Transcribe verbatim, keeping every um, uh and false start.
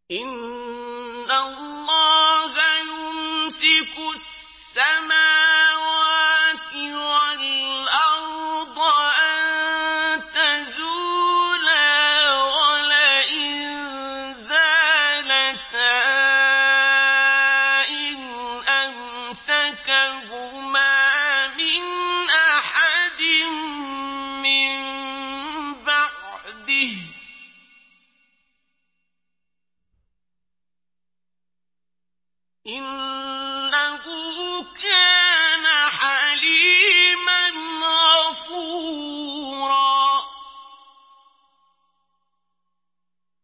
إِنَّ اللَّهَ يُمْسِكُ السَّمَاوَاتِ وَالْأَرْضَ أَن تَزُولَا وَلَئِن زَالَتَا إِنْ أَمْسَكَهُمَا مِنْ أَحَدٍ مِّن بَعْدِهِ ۚ إِنَّ